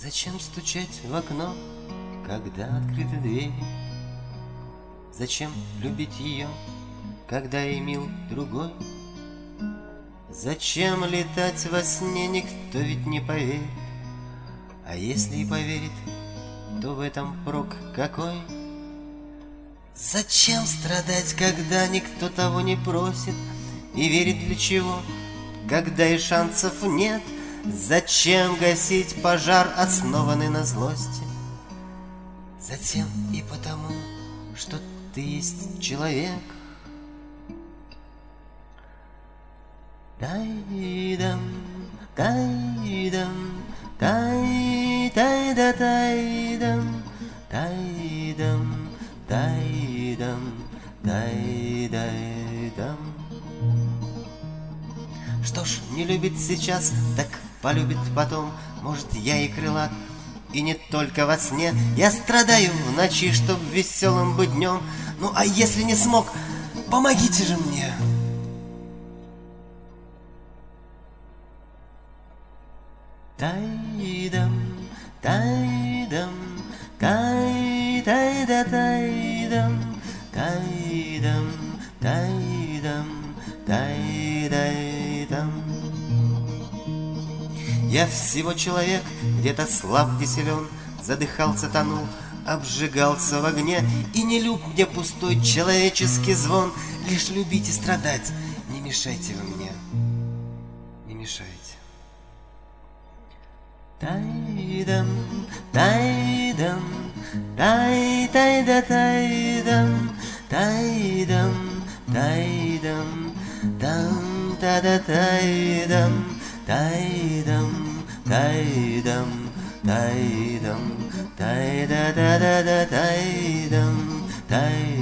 Зачем стучать в окно, когда открыты двери? Зачем любить ее, когда и мил другой? Зачем летать во сне, никто ведь не поверит. А если и поверит, то в этом прок какой? Зачем страдать, когда никто того не просит? И верить для чего, когда и шансов нет? Зачем гасить пожар, основанный на злости? Затем и потому, что ты есть человек. Тай-дам, тай-дам, тай-тай-да-тай-дам, тай-дам, тай-дам, тай-дай-дам. Что ж, не любит сейчас, так полюбит потом. Может, я и крылат, и не только во сне. Я страдаю в ночи, чтоб веселым быть днем. Ну а если не смог, помогите же мне. Тай-дам, тай-дам, тай-тай-да-тай-дам, тай-дам, тай-дам, тай-дай-дам. Я всего человек, где-то слаб, где силен, задыхался, тонул, обжигался в огне. И не люб мне пустой человеческий звон. Лишь любить и страдать, не мешайте вы мне, не мешайте. Тай-дам, тай-дам, тай-тай-да-тай-дам, тай-дам, тай-дам, дам-та-да-тай-дам, тай-дам, тай-дам, тай-дам, тай-да-да-да-да-тай-дам, тай-дам.